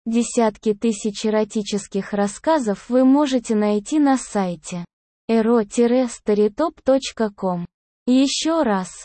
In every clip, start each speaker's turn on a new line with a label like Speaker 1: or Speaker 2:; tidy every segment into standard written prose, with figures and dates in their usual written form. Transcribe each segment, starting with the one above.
Speaker 1: Десятки тысяч эротических рассказов вы можете найти на сайте ero-storytop.com. Еще раз,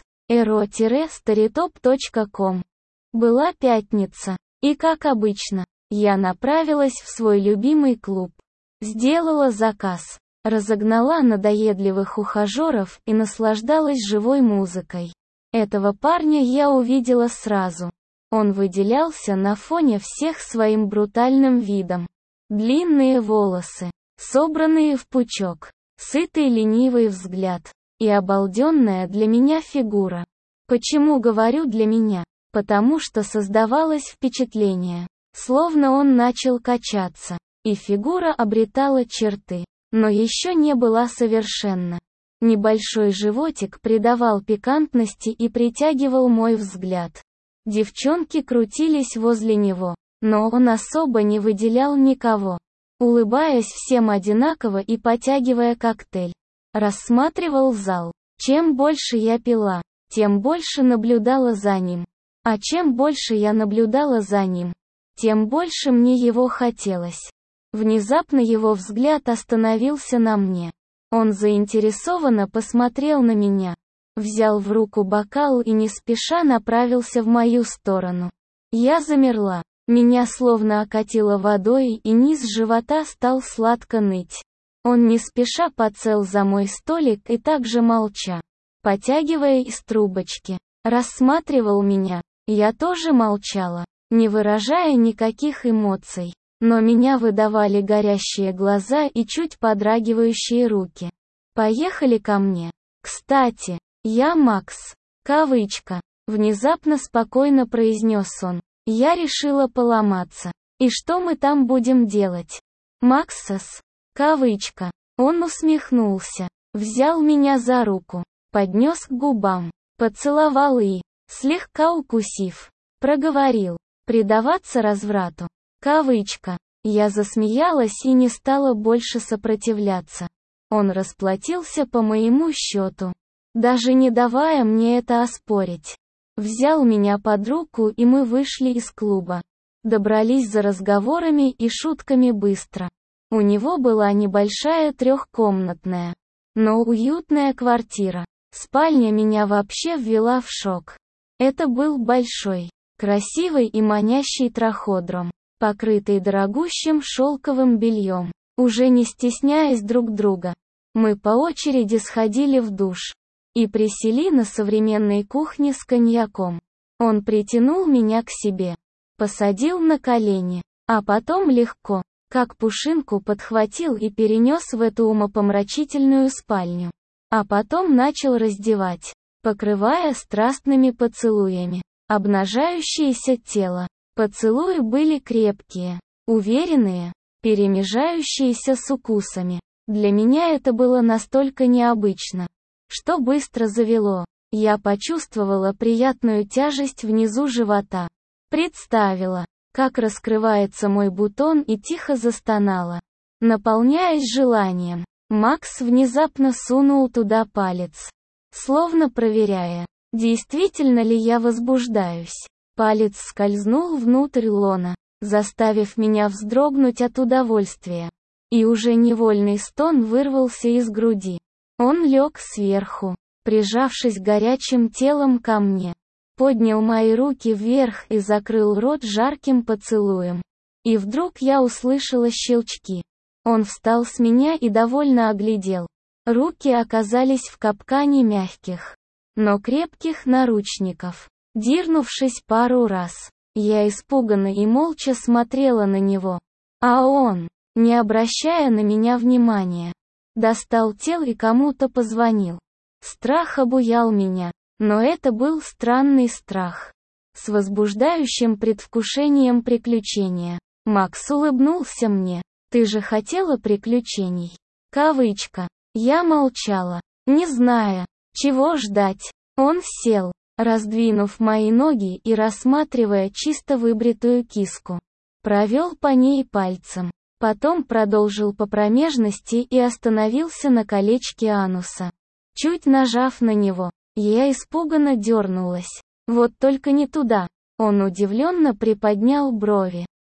Speaker 1: ero-storytop.com. Была пятница, и как обычно, я направилась в свой любимый клуб. Сделала заказ, разогнала надоедливых ухажеров и наслаждалась живой музыкой. Этого парня я увидела сразу. Он выделялся на фоне всех своим брутальным видом. Длинные волосы, собранные в пучок, сытый ленивый взгляд и обалденная для меня фигура. Почему говорю для меня? Потому что создавалось впечатление, словно он начал качаться, и фигура обретала черты, но еще не была совершенна. Небольшой животик придавал пикантности и притягивал мой взгляд. Девчонки крутились возле него, но он особо не выделял никого. Улыбаясь всем одинаково и потягивая коктейль, рассматривал зал. Чем больше я пила, тем больше наблюдала за ним. А чем больше я наблюдала за ним, тем больше мне его хотелось. Внезапно его взгляд остановился на мне. Он заинтересованно посмотрел на меня. Взял в руку бокал и не спеша направился в мою сторону. Я замерла. Меня словно окатило водой, и низ живота стал сладко ныть. Он не спеша подсел за мой столик и также молча, потягивая из трубочки, рассматривал меня. Я тоже молчала, не выражая никаких эмоций, но меня выдавали горящие глаза и чуть подрагивающие руки. «Поехали ко мне. Кстати, я Макс. Кавычка. Внезапно спокойно произнес он. Я решила поломаться. И что мы там будем делать? Максас. Кавычка. Он усмехнулся. Взял меня за руку. Поднес к губам. Поцеловал и, слегка укусив, проговорил. Предаваться разврату. Кавычка. Я засмеялась и не стала больше сопротивляться. Он расплатился по моему счету, даже не давая мне это оспорить. Взял меня под руку, и мы вышли из клуба. Добрались за разговорами и шутками быстро. У него была небольшая трехкомнатная, но уютная квартира. Спальня меня вообще ввела в шок. Это был большой, красивый и манящий траходром, покрытый дорогущим шелковым бельем. Уже не стесняясь друг друга, мы по очереди сходили в душ и присели на современной кухне с коньяком. Он притянул меня к себе, посадил на колени, а потом легко, как пушинку, подхватил и перенес в эту умопомрачительную спальню. А потом начал раздевать, покрывая страстными поцелуями обнажающееся тело. Поцелуи были крепкие, уверенные, перемежающиеся с укусами. Для меня это было настолько необычно, что быстро завело. Я почувствовала приятную тяжесть внизу живота. Представила, как раскрывается мой бутон, и тихо застонала, наполняясь желанием. Макс внезапно сунул туда палец, словно проверяя, действительно ли я возбуждаюсь. Палец скользнул внутрь лона, заставив меня вздрогнуть от удовольствия. И уже невольный стон вырвался из груди. Он лег сверху, прижавшись горячим телом ко мне, поднял мои руки вверх и закрыл рот жарким поцелуем. И вдруг я услышала щелчки. Он встал с меня и довольно оглядел. Руки оказались в капкане мягких, но крепких наручников. Дернувшись пару раз, я испуганно и молча смотрела на него. А он, не обращая на меня внимания, достал тело и кому-то позвонил. Страх обуял меня, но это был странный страх, с возбуждающим предвкушением приключения. Макс улыбнулся мне. «Ты же хотела приключений?» Кавычка. Я молчала, не зная, чего ждать. Он сел, раздвинув мои ноги и рассматривая чисто выбритую киску. Провел по ней пальцем. Потом продолжил по промежности и остановился на колечке ануса. Чуть нажав на него, я испуганно дернулась. Вот только не туда. Он удивленно приподнял брови.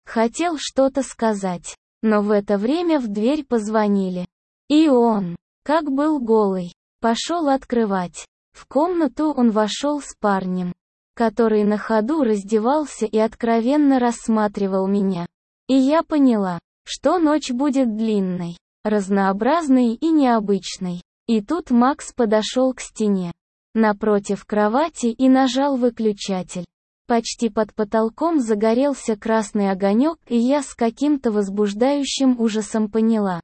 Speaker 1: Хотел что-то сказать, но в это время в дверь позвонили. И он, как был голый, пошел открывать. В комнату он вошел с парнем, который на ходу раздевался и откровенно рассматривал меня. И я поняла, что ночь будет длинной, разнообразной и необычной. И тут Макс подошел к стене, напротив кровати и нажал выключатель. Почти под потолком загорелся красный огонек, и я с каким-то возбуждающим ужасом поняла,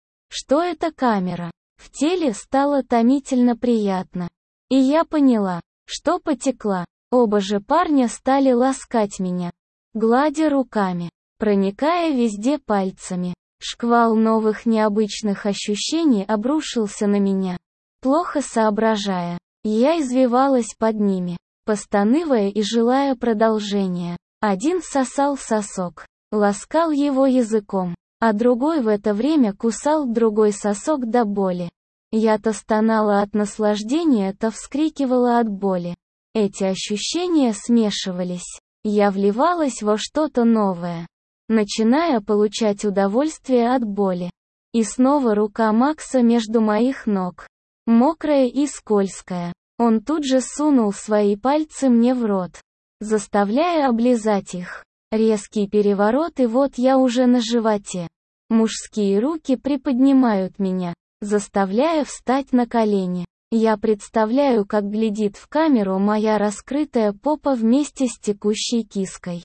Speaker 1: что это камера. В теле стало томительно приятно. И я поняла, что потекла. Оба же парня стали ласкать меня, гладя руками, проникая везде пальцами. Шквал новых необычных ощущений обрушился на меня. Плохо соображая, я извивалась под ними, постанывая и желая продолжения. Один сосал сосок, ласкал его языком, а другой в это время кусал другой сосок до боли. Я то стонала от наслаждения, то вскрикивала от боли. Эти ощущения смешивались. Я вливалась во что-то новое, начиная получать удовольствие от боли. И снова рука Макса между моих ног, мокрая и скользкая. Он тут же сунул свои пальцы мне в рот, заставляя облизать их. Резкий переворот, и вот я уже на животе. Мужские руки приподнимают меня, заставляя встать на колени. Я представляю, как глядит в камеру моя раскрытая попа вместе с текущей киской,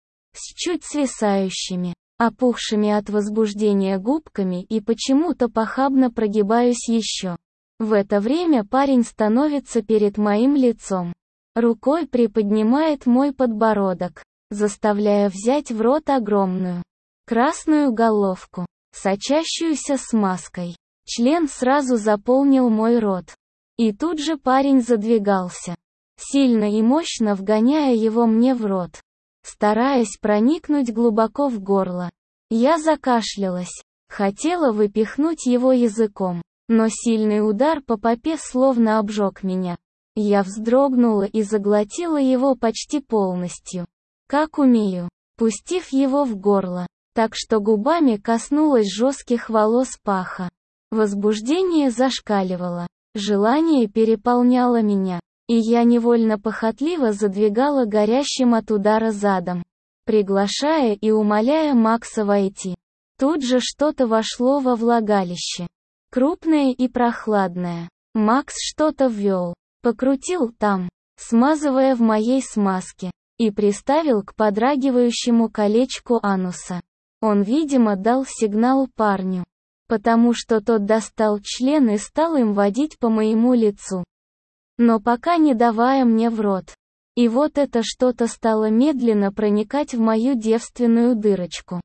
Speaker 1: с чуть свисающими, опухшими от возбуждения губками, и почему-то похабно прогибаюсь еще. В это время парень становится перед моим лицом. Рукой приподнимает мой подбородок, заставляя взять в рот огромную красную головку, сочащуюся смазкой. Член сразу заполнил мой рот. И тут же парень задвигался, сильно и мощно вгоняя его мне в рот, стараясь проникнуть глубоко в горло. Я закашлялась, хотела выпихнуть его языком, но сильный удар по попе словно обжег меня. Я вздрогнула и заглотила его почти полностью, как умею, пустив его в горло, так что губами коснулась жестких волос паха. Возбуждение зашкаливало, желание переполняло меня, и я невольно похотливо задвигала горящим от удара задом, приглашая и умоляя Макса войти. Тут же что-то вошло во влагалище, крупное и прохладное. Макс что-то ввел, покрутил там, смазывая в моей смазке, и приставил к подрагивающему колечку ануса. Он, видимо, дал сигнал парню, потому что тот достал член и стал им водить по моему лицу, но пока не давая мне в рот. И вот это что-то стало медленно проникать в мою девственную дырочку.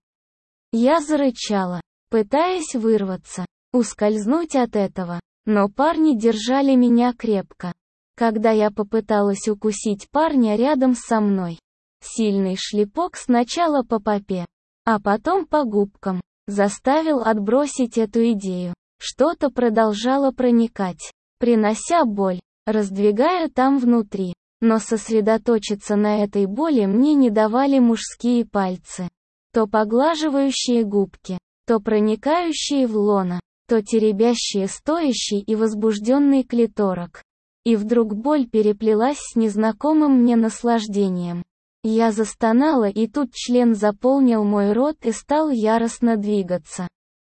Speaker 1: Я зарычала, пытаясь вырваться, ускользнуть от этого, но парни держали меня крепко. Когда я попыталась укусить парня рядом со мной, сильный шлепок сначала по попе, а потом по губкам, заставил отбросить эту идею. Что-то продолжало проникать, принося боль, раздвигая там внутри. Но сосредоточиться на этой боли мне не давали мужские пальцы, то поглаживающие губки, то проникающие в лоно, то теребящие стоящий и возбужденный клиторок. И вдруг боль переплелась с незнакомым мне наслаждением. Я застонала, и тут член заполнил мой рот и стал яростно двигаться,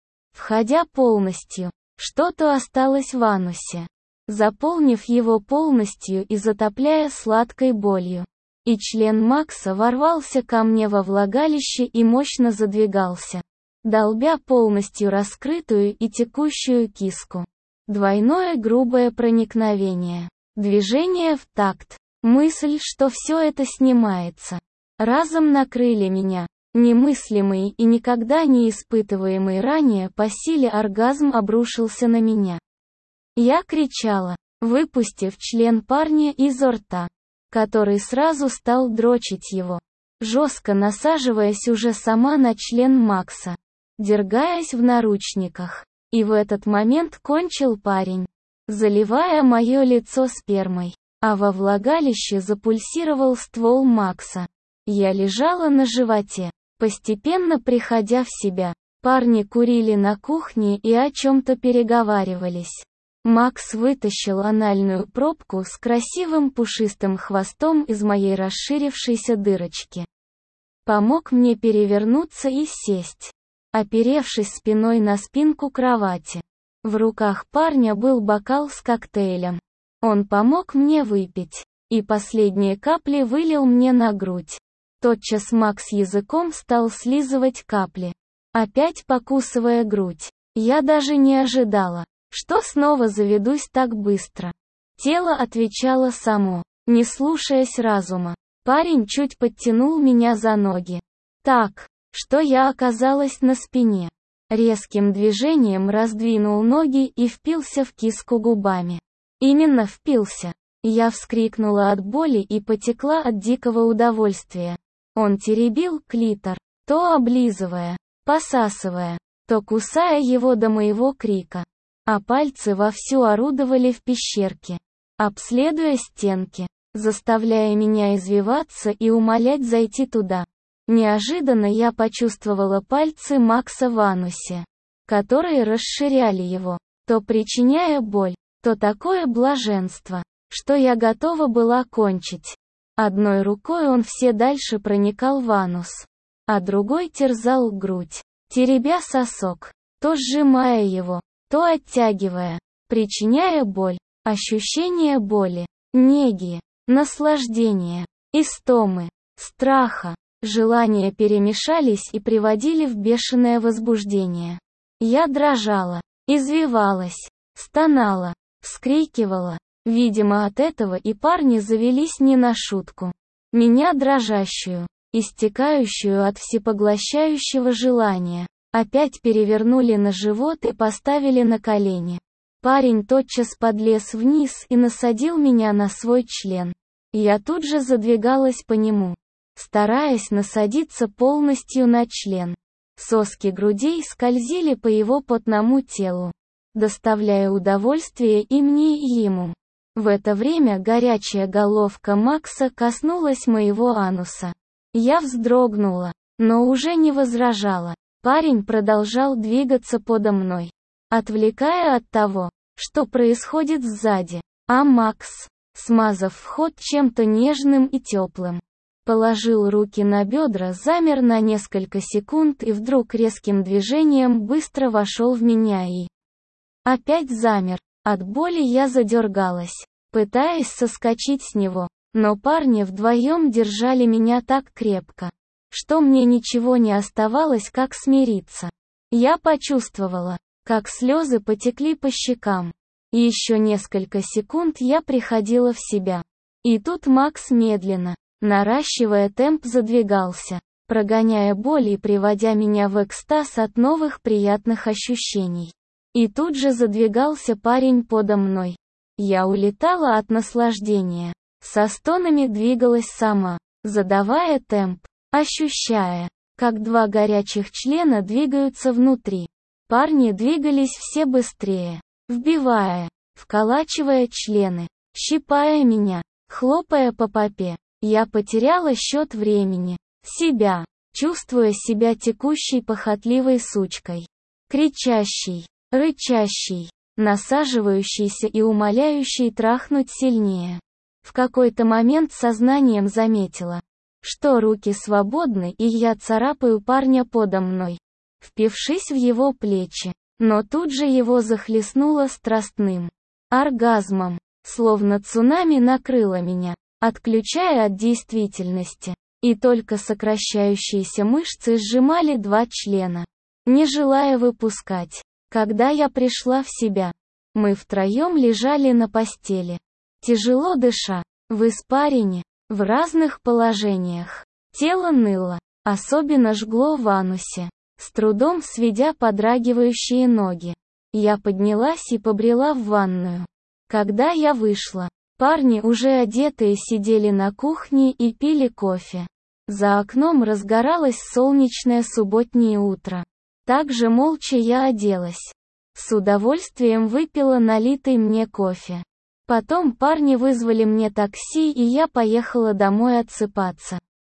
Speaker 1: входя полностью. Что-то осталось в анусе, заполнив его полностью и затопляя сладкой болью. И член Макса ворвался ко мне во влагалище и мощно задвигался, долбя полностью раскрытую и текущую киску. Двойное грубое проникновение, движение в такт, мысль, что все это снимается, разом накрыли меня. Немыслимый и никогда не испытываемый ранее по силе оргазм обрушился на меня. Я кричала, выпустив член парня изо рта, который сразу стал дрочить его, жестко насаживаясь уже сама на член Макса, дергаясь в наручниках. И в этот момент кончил парень, заливая мое лицо спермой, а во влагалище запульсировал ствол Макса. Я лежала на животе, Постепенно приходя в себя, парни курили на кухне и о чем-то переговаривались. Макс вытащил анальную пробку с красивым пушистым хвостом из моей расширившейся дырочки. Помог мне перевернуться и сесть, оперевшись спиной на спинку кровати. В руках парня был бокал с коктейлем. Он помог мне выпить, и последние капли вылил мне на грудь. Тотчас Макс языком стал слизывать капли, опять покусывая грудь. Я даже не ожидала, что снова заведусь так быстро. Тело отвечало само, не слушаясь разума. Парень чуть подтянул меня за ноги. Так, что я оказалась на спине. Резким движением раздвинул ноги и впился в киску губами. Именно впился. Я вскрикнула от боли и потекла от дикого удовольствия. Он теребил клитор, то облизывая, посасывая, то кусая его до моего крика. А пальцы вовсю орудовали в пещерке, обследуя стенки, заставляя меня извиваться и умолять зайти туда. Неожиданно я почувствовала пальцы Макса в анусе, которые расширяли его, то причиняя боль, то такое блаженство, что я готова была кончить. Одной рукой он все дальше проникал в анус, а другой терзал грудь, теребя сосок, то сжимая его, то оттягивая, причиняя боль, ощущение боли, неги, наслаждения, истомы, страха, желания перемешались и приводили в бешеное возбуждение. Я дрожала, извивалась, стонала, вскрикивала. Видимо, от этого и парни завелись не на шутку. Меня дрожащую, истекающую от всепоглощающего желания, опять перевернули на живот и поставили на колени. Парень тотчас подлез вниз и насадил меня на свой член. Я тут же задвигалась по нему, стараясь насадиться полностью на член. Соски грудей скользили по его потному телу, доставляя удовольствие и мне, и ему. В это время горячая головка Макса коснулась моего ануса. Я вздрогнула, но уже не возражала. Парень продолжал двигаться подо мной, отвлекая от того, что происходит сзади. А Макс, смазав вход чем-то нежным и теплым, положил руки на бедра, замер на несколько секунд и вдруг резким движением быстро вошел в меня и опять замер. От боли я задергалась, пытаясь соскочить с него, но парни вдвоем держали меня так крепко, что мне ничего не оставалось, как смириться. Я почувствовала, как слезы потекли по щекам. Еще несколько секунд я приходила в себя. И тут Макс медленно, наращивая темп, задвигался, прогоняя боль и приводя меня в экстаз от новых приятных ощущений. И тут же задвигался парень подо мной. Я улетала от наслаждения. Со стонами двигалась сама, задавая темп, ощущая, как два горячих члена двигаются внутри. Парни двигались все быстрее, вбивая, вколачивая члены, щипая меня, хлопая по попе. Я потеряла счет времени, себя, чувствуя себя текущей похотливой сучкой, кричащей, рычащей, насаживающейся и умоляющей трахнуть сильнее. В какой-то момент сознанием заметила, что руки свободны и я царапаю парня подо мной, впившись в его плечи, но тут же его захлестнуло страстным оргазмом, словно цунами накрыло меня, отключая от действительности, и только сокращающиеся мышцы сжимали два члена, не желая выпускать. Когда я пришла в себя, мы втроем лежали на постели, тяжело дыша, в испарине, в разных положениях. Тело ныло, особенно жгло в анусе, с трудом сведя подрагивающие ноги. Я поднялась и побрела в ванную. Когда я вышла, парни, уже одетые, сидели на кухне и пили кофе. За окном разгоралось солнечное субботнее утро. Также молча я оделась. С удовольствием выпила налитый мне кофе. Потом парни вызвали мне такси и я поехала домой отсыпаться.